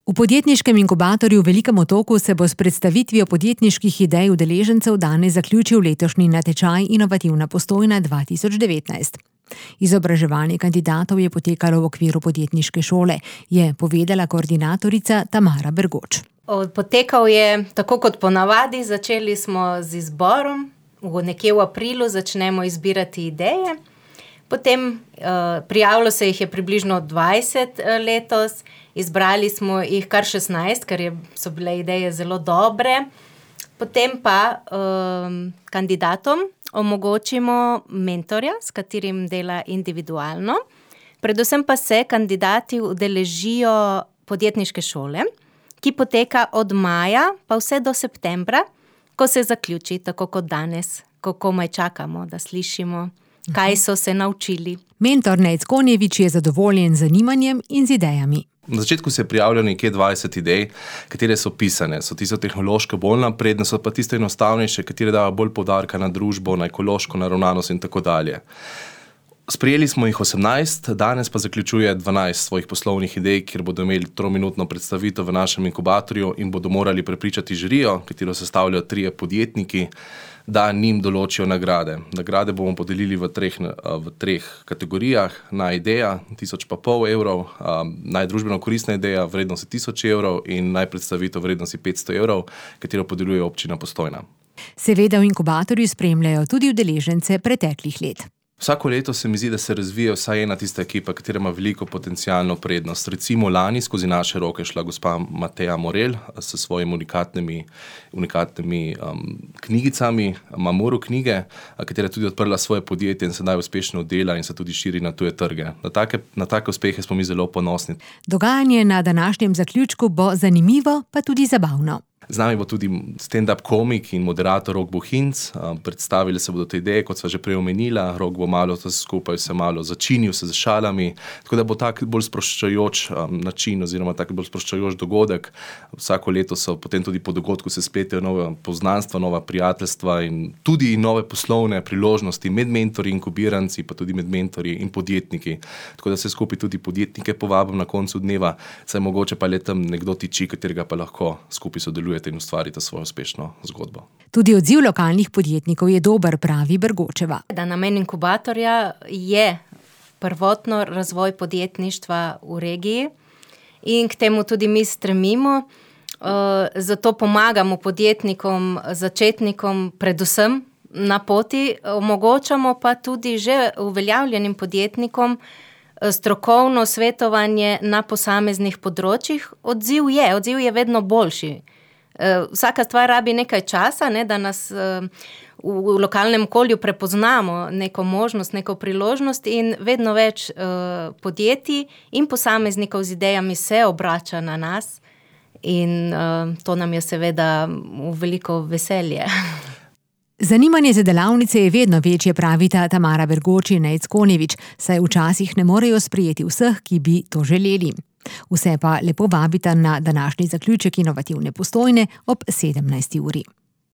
V podjetniškem inkubatorju v Velikem Otoku se bo s predstavitvijo podjetniških idej udeležencev danes zaključil letošnji natečaj Inovativna Postojna 2019. Izobraževanje kandidatov je potekalo v okviru podjetniške šole, je povedala koordinatorica Tamara Bergoč. Potekal je tako kot ponavadi, začeli smo z izborom, nekje v aprilu začnemo izbirati ideje, potem prijavilo se jih je približno 20 letos, izbrali smo jih kar 16, ker so bile ideje zelo dobre, potem pa kandidatom omogočimo mentorja, s katerim dela individualno, predvsem pa se kandidati udeležijo podjetniške šole, ki poteka od maja pa vse do septembra, ko se zaključi, tako kot danes, ko komaj čakamo, da slišimo, kaj so se naučili. Mentor Nejc Konjevič je zadovoljen z zanimanjem in z idejami. Na začetku se je prijavljalo nekje 20 idej, katere so pisane. So tiste tehnološko bolj napredne, so pa tiste enostavnejše, katere dajo bolj poudarka na družbo, na ekološko naravnanost in tako dalje. Sprejeli smo jih 18, danes pa zaključuje 12 svojih poslovnih idej, kjer bodo imeli 3-minutno predstavitev v našem inkubatorju in bodo morali prepričati žirijo, katero sestavljajo 3 podjetniki, da njim določijo nagrade. Nagrade bomo podelili v treh kategorijah. Naj ideja 1.500 evrov, naj družbeno koristna ideja vrednosti 1.000 evrov in naj predstavitev vrednosti 500 evrov, katero podeljuje občina Postojna. Seveda v inkubatorju spremljajo tudi udeležence preteklih let. Vsako leto se mi zdi, da se razvije vsaj ena tista ekipa, katera ima veliko potencialno prednost. Recimo lani skozi naše roke šla gospa Mateja Morel s svojimi unikatnimi knjigicami, Mamuru knjige, katera je tudi odprla svoje podjetje in sedaj uspešno dela in se tudi širi na tuje trge. Na take uspehe smo mi zelo ponosni. Dogajanje na današnjem zaključku bo zanimivo, pa tudi zabavno. Z nami bo tudi stand-up komik in moderator Rok Bohinc. Predstavili se bodo te ideje, kot sva že prej omenila. Rok bo malo to skupaj se malo začinil se z šalami, tako da bo tak bolj sproščajoč način oziroma tak bolj sproščajoč dogodek. Vsako leto so potem tudi po dogodku se spletejo nova poznanstva, nova prijateljstva in tudi nove poslovne priložnosti med mentorji, inkubiranci, pa tudi med mentorji in podjetniki. Tako da se skupaj tudi podjetnike povabim na koncu dneva, saj mogoče pa le tam nekdo tiči, katerega pa lahko skupaj sodeluje in ustvarite svojo uspešno zgodbo. Tudi odziv lokalnih podjetnikov je dober, pravi Bergočeva. Da namen inkubatorja je prvotno razvoj podjetništva v regiji in k temu tudi mi stremimo. Zato pomagamo podjetnikom, začetnikom predvsem na poti, omogočamo pa tudi že uveljavljenim podjetnikom strokovno svetovanje na posameznih področjih. Odziv je vedno boljši. Vsaka stvar rabi nekaj časa, da nas v lokalnem okolju prepoznamo neko možnost, neko priložnost in vedno več podjetij in posameznikov z idejami se obrača na nas in to nam je seveda v veliko veselje. Zanimanje za delavnice je vedno večje, pravita Tamara Bergoč in Nejc Konjevič, saj včasih ne morejo sprejeti vseh, ki bi to želeli. Vse pa lepo vabita na današnji zaključek Inovativne Postojne ob 17. uri.